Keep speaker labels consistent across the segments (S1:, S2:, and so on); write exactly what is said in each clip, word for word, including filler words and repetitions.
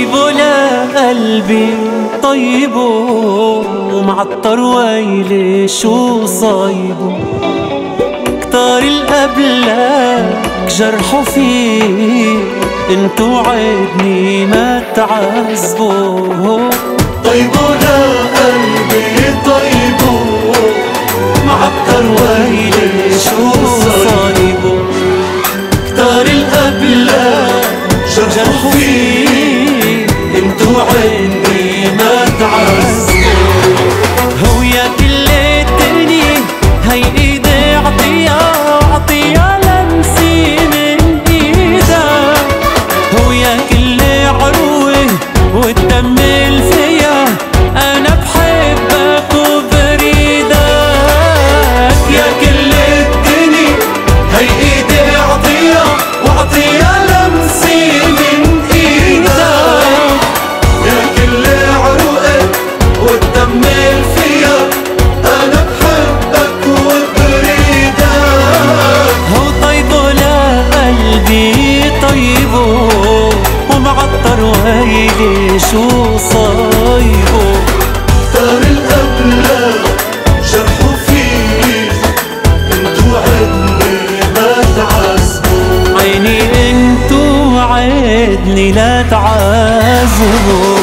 S1: طيبه لقلبي طيبه، ومعطر ويلي شو صايبه. كتار القبلك جرحوا فيه، انتو عدني ما تعذبوا.
S2: طيبه لقلبي طيبه، معطر ويلي شو صايبه. كتار القبلك جرحوا فيه، انتو عدني ما تعذبوا.
S1: هو يا كل الدنيا هي ايدي عطيها عطيها لمسي من ايدها. هو يا كل عروة وتدمل فيها، انا بحبك وبريدك.
S2: يا كل الدنيا هي ايدي عطيها وعطيها لمسي من ايدها. يا كل عروقك وتدمل فيها، انا بحبك وبريدك.
S1: هو طيبه لقلبي طيبه، ومعطر ويلي شو صايبه.
S2: كتار القبلك جرحوا فيه، انتو عدني ما تعذبوا.
S1: عيني انتو عدني لا تعذبوا.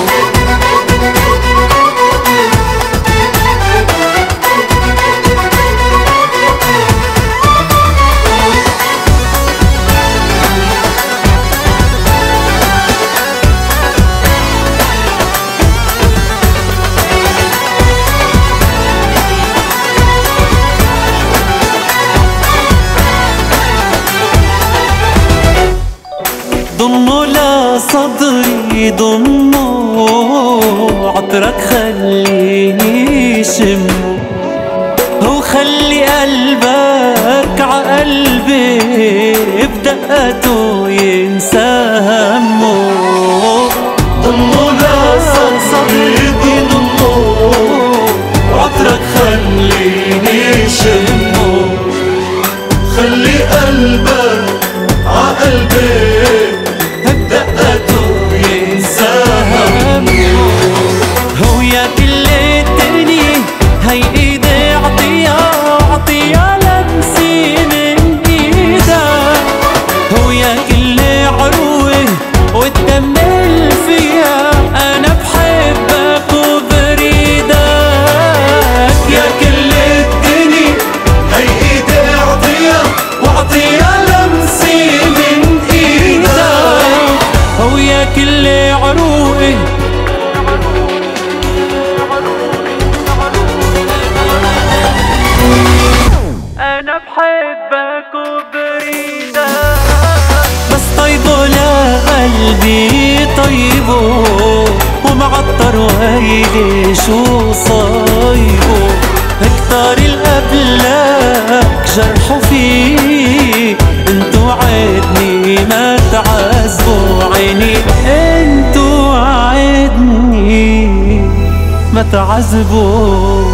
S1: ضمه لصدري ضمه، عطرك خليني شمه. هو خلي قلبك عقلبي بدقته ينسى همه.
S2: ضمه لصدري ضمه، عطرك خليني شمه. خلي قلبك عقلبي دقته ينسى همه.
S1: هو يا كل الدنيا هي ايدي عطيها عطيها لمسي من ايدها. هو يا كل عروة وتدمل فيها، انا بحبك وبريدك.
S2: يا كل الدنيا هي ايدي عطيها وعطيها لمسي من ايدها.
S1: هو يا كل عروقي انا بحبك وبريدك. بس طيبه لقلبي طيبه، ومعطر ويلي شو صايبه. كتار القبلك جرحوا فيه، انتو عدني ما تعذبوا. عيني انتو عدني ما تعذبوا.